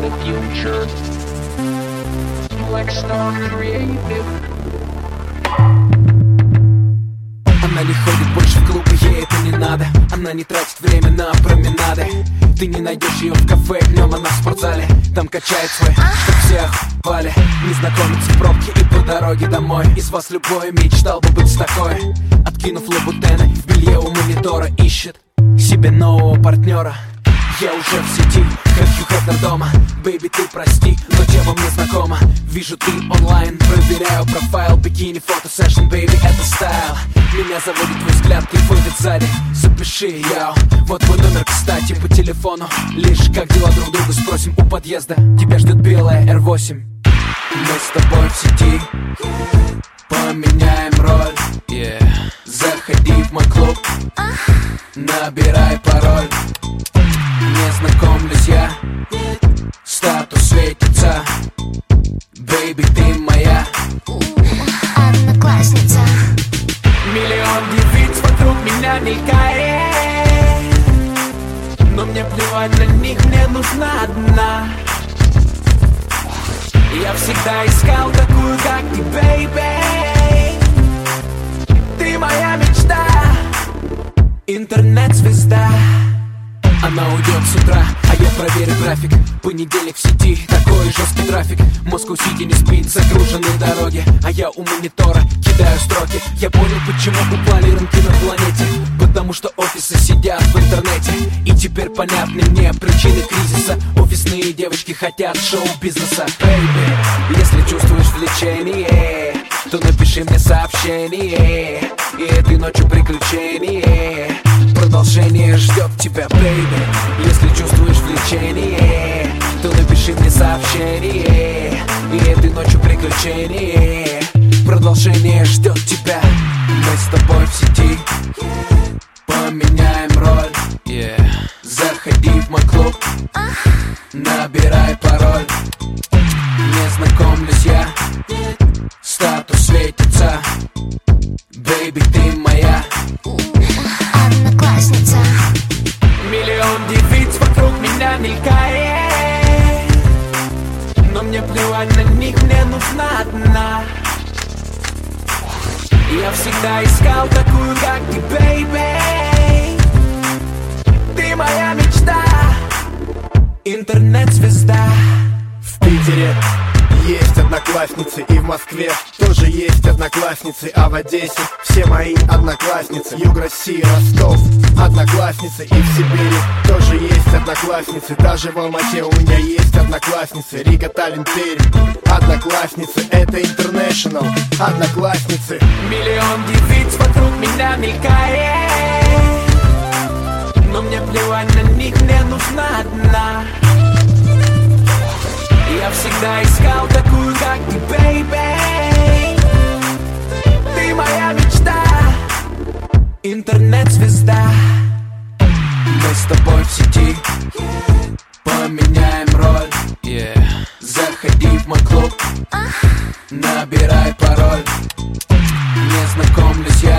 the future. Blackstar Creative. Она не ходит больше в клубы, ей это не надо. Она не тратит время на променады. Ты не найдешь ее в кафе, днем она в спортзале. Там качает свой, чтоб все охуевали. Незнакомец в пробке и по дороге домой. Из вас любой мечтал бы быть такой. Откинув лабутены, в белье у монитора ищет себе нового партнера. Я уже в сети, как Хьюхеттер дома. Бэйби, ты прости, но тема мне знакома. Вижу, ты онлайн, проверяю профайл. Бикини, фото, сэшн, бэйби, это стайл. Меня заводит твой взгляд, приходит сзади. Запиши, яу, вот мой номер, кстати, по телефону. Лишь как дела друг друга спросим у подъезда. Тебя ждет белая R8. Мы с тобой в сети, поменяем роль. Заходи в мой клуб, набирай пароль. Не знакомлюсь я, статус светится. Бэйби, ты моя одноклассница. Миллион девиц вокруг меня мелькает, но мне плевать на них, мне нужна одна. Я всегда искал такую, как ты, бэйби. Ты моя мечта, интернет-звезда. Она уйдет с утра, а я проверю график. Понедельник в сети, такой жесткий трафик. Москва-Сити не спит, загружены дороги. А я у монитора кидаю строки. Я понял, почему упали рынки на планете. Потому что офисы сидят в интернете. И теперь понятны мне причины кризиса. Офисные девочки хотят шоу-бизнеса. Бэйби, если чувствуешь влечение, то напиши мне сообщение. И этой ночью приключение. Продолжение ждет тебя, бэйби. Если чувствуешь влечение, то напиши мне сообщение. И этой ночью приключение. Продолжение ждет тебя. Мы с тобой в сети, поменяем роль. Заходи в мой клуб, набирай пароль. Не знакомлюсь я, статус светится. Бэйби, ты моя одноклассница. Миллион девиц вокруг меня мелькает, но мне плевать на них, мне нужна одна. Я всегда искал такую, как ты, бэйби. Ты моя мечта, интернет-звезда. В Питере есть одноклассницы, и в Москве тоже есть одноклассницы, а в Одессе все мои одноклассницы. Юг России, Ростов, одноклассницы, и в Сибири тоже есть одноклассницы. Даже в Алмате у меня есть одноклассницы. Рига, Таллин, Тверь, одноклассницы, это интернешнл, одноклассницы. Миллион девиц вокруг меня мелькает, но мне плевать на них, мне нужна одна. Я всегда искал такую, как ты, бэйби. Ты моя мечта, интернет-звезда. Мы с тобой в сети, поменяем роль. Заходи в мой клуб, набирай пароль. Не знакомлюсь я,